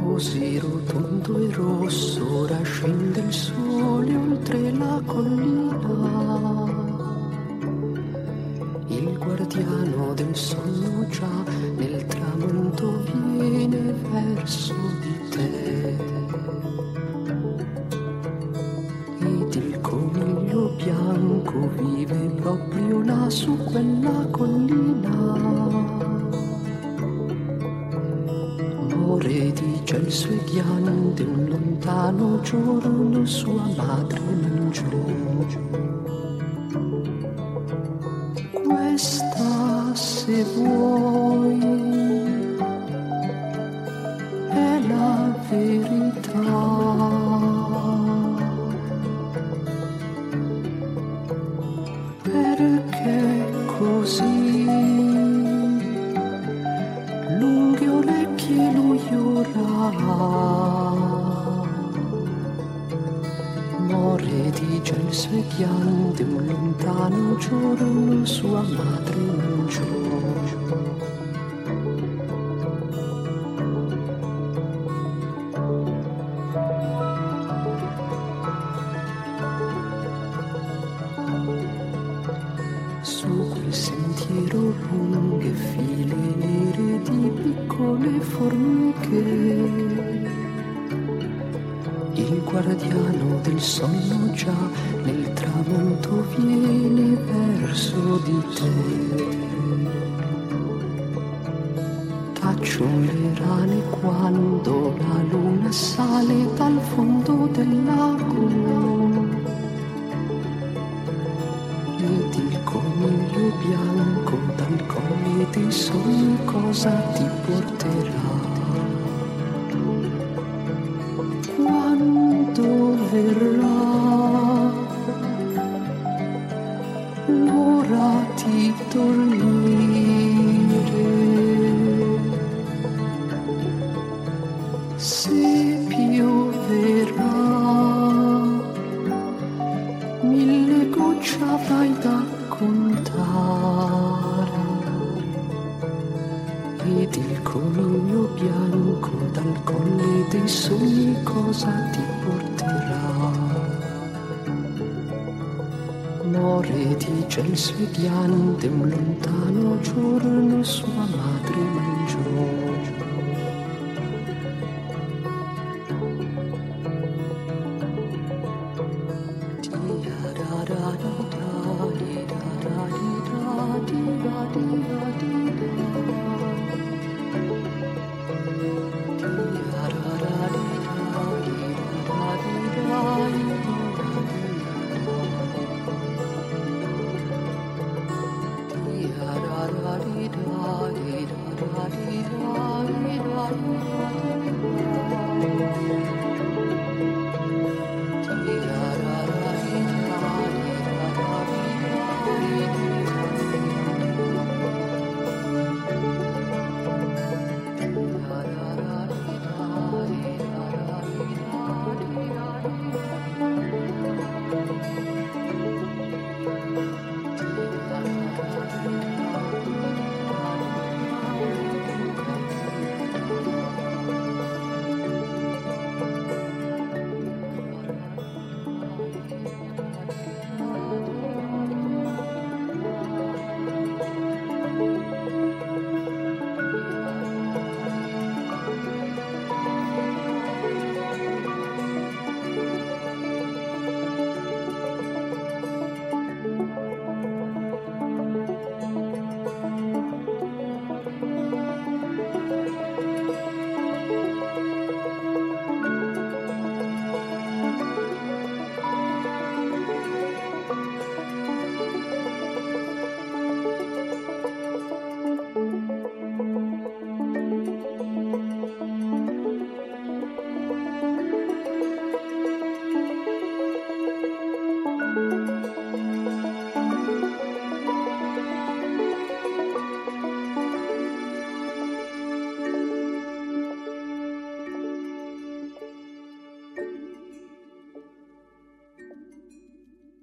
Così rotondo e rosso ora scende il sole oltre la collina. Il guardiano del sonno già nel tramonto viene verso di te. Ed il coniglio bianco vive proprio là su quella collina. Ore dice il suo ghiande, un lontano giorno sua madre mangiò. Questa, se vuoi, è la verità. Perché così lunghe orecchie lui ora more di gel svegliante, un lontano giorno sua madre mangiò. Su quel sentiero lunghe file nere di piccole formiche, il guardiano del sonno già nel tramonto viene verso di te. Tacciono le rane quando la luna sale dal fondo del lago. Ed il coniglio bianco dal colle dei sogni cosa ti porterà? Quando verrà l'ora di dormire, se pioverà 1000 gocce avrai da contare. Ed il coniglio bianco dal colle dei sogni cosa ti porterà? More di gel svegliante, un lontano giorno sua madre mangiò.